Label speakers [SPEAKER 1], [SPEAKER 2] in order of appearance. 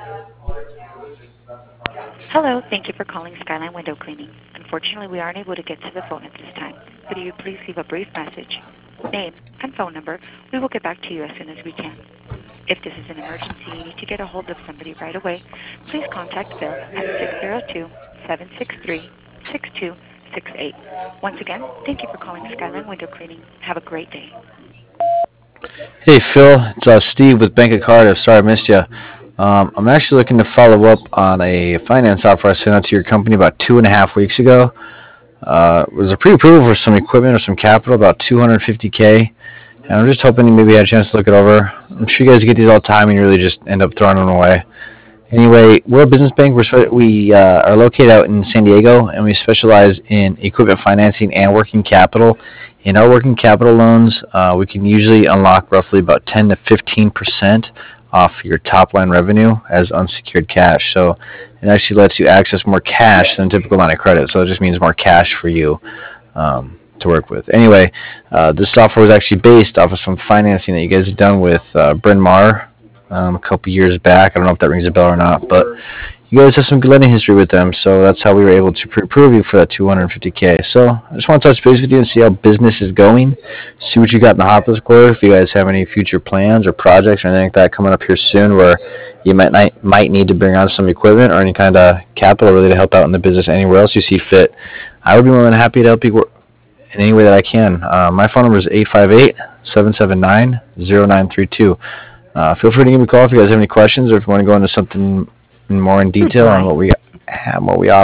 [SPEAKER 1] Hello, thank you for calling Skyline Window Cleaning. Unfortunately, we aren't able to get to the phone at this time. Could you please leave a brief message, name, and phone number? We will get back to you as soon as we can. If this is an emergency and you need to get a hold of somebody right away, please contact Bill at 602-763-6268. Once again, thank you for calling Skyline Window Cleaning. Have a great day.
[SPEAKER 2] Hey Phil, it's Steve with Bank of Cardiff. Sorry I missed you. I'm actually looking to follow up on a finance offer I sent out to your company about 2.5 weeks ago. It was a pre-approval for some equipment or some capital, about 250K, and I'm just hoping you maybe had a chance to look it over. I'm sure you guys get these all the time and you really just end up throwing them away. Anyway, we're a business bank. We are located out in San Diego, and we specialize in equipment financing and working capital. In our working capital loans, we can usually unlock roughly about 10 to 15% off your top line revenue as unsecured cash. So it actually lets you access more cash than a typical line of credit. So it just means more cash for you to work with. Anyway, this software was actually based off of some financing that you guys have done with Bryn Mawr a couple years back. I don't know if that rings a bell or not, but you guys have some good lending history with them, so that's how we were able to pre-approve you for that 250K. So I just want to touch base with you and see how business is going, see what you got in the hopper, if you guys have any future plans or projects or anything like that coming up here soon where you might need to bring on some equipment or any kind of capital really to help out in the business anywhere else you see fit. I would be more than happy to help you in any way that I can. My phone number is 858-779-0932. Feel free to give me a call if you guys have any questions or if you want to go into something more in detail on
[SPEAKER 1] Goodbye.
[SPEAKER 2] what we have, what we offer.